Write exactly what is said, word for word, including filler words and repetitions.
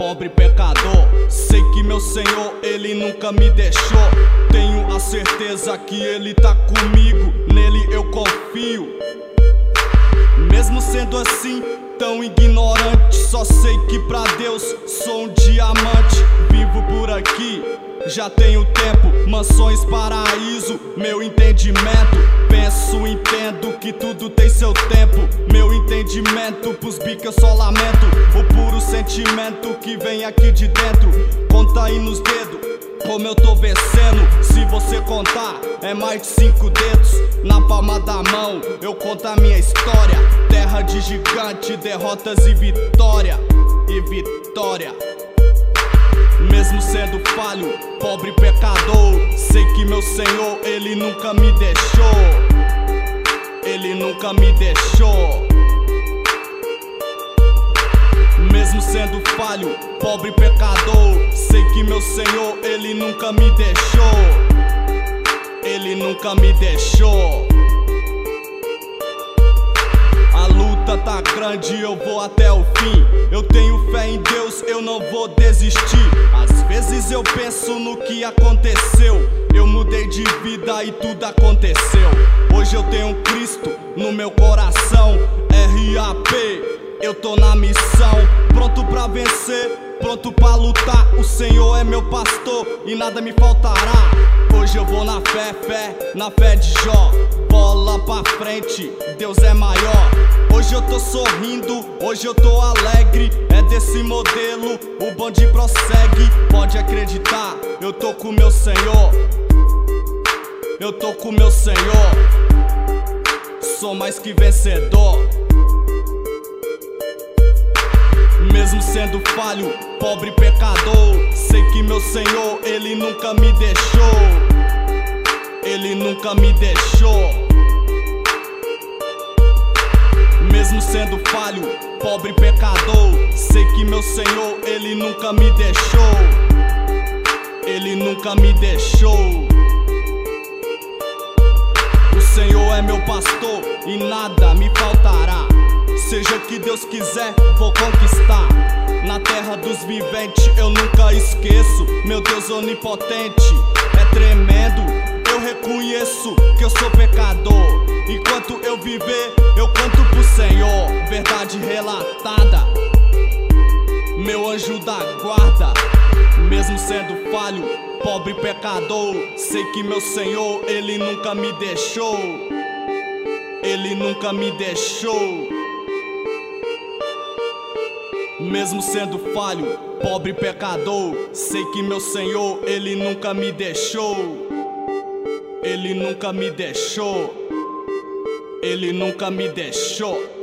pobre pecador. Sei que meu Senhor, Ele nunca me deixou. Tenho a certeza que Ele tá comigo, nele eu confio. Mesmo sendo assim, tão ignorante, só sei que pra Deus sou um diamante. Vivo por aqui, já tenho tempo, mansões, paraíso, meu entendimento. Penso, entendo que tudo tem seu tempo. Meu entendimento, pros bica eu só lamento. O puro sentimento que vem aqui de dentro. Conta aí nos dedos como eu tô vencendo. Se você contar, é mais de cinco dedos. Na palma da mão, eu conto a minha história. Terra de gigante, derrotas e vitória. E vitória. Mesmo sendo falho, pobre pecador, sei que meu Senhor, Ele nunca me deixou. Ele nunca me deixou. Mesmo sendo falho, pobre pecador, sei que meu Senhor, Ele nunca me deixou. Ele nunca me deixou. A luta tá grande, eu vou até o fim. Eu tenho fé em Deus, eu não vou desistir. Às vezes eu penso no que aconteceu. Eu mudei de vida e tudo aconteceu. Hoje eu tenho Cristo no meu coração. R A P, eu tô na missão. Pronto pra vencer, pronto pra lutar. O Senhor é meu pastor e nada me faltará. Hoje eu vou na fé, fé, na fé de Jó. Bola pra frente, Deus é maior. Hoje eu tô sorrindo, hoje eu tô alegre. É desse modelo, o bonde prossegue. Pode acreditar, eu tô com meu Senhor. Eu tô com meu Senhor. Sou mais que vencedor. Mesmo sendo falho, pobre pecador, sei que meu Senhor, Ele nunca me deixou. Ele nunca me deixou. Mesmo sendo falho, pobre pecador, sei que meu Senhor, Ele nunca me deixou. Ele nunca me deixou. O Senhor é meu pastor e nada me faltará. Seja o que Deus quiser, vou conquistar. Na terra dos viventes eu nunca esqueço. Meu Deus onipotente é tremendo. Eu reconheço que eu sou pecador. Enquanto eu viver, eu canto pro Senhor. Verdade relatada, meu anjo da guarda. Mesmo sendo falho, pobre pecador, sei que meu Senhor, Ele nunca me deixou. Ele nunca me deixou. Mesmo sendo falho, pobre pecador, sei que meu Senhor, Ele nunca me deixou. Ele nunca me deixou. Ele nunca me deixou.